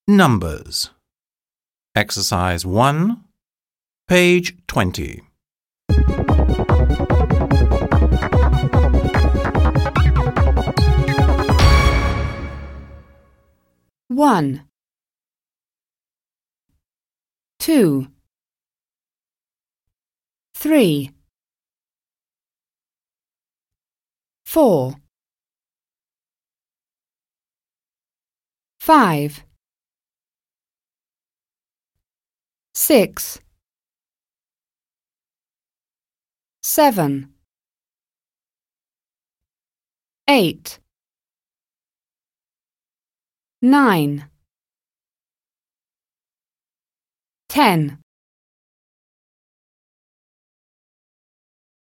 Numbers. Exercise 1, page 20. One, 2, 3, 4, 5, 6, 7, 8, 9, 10.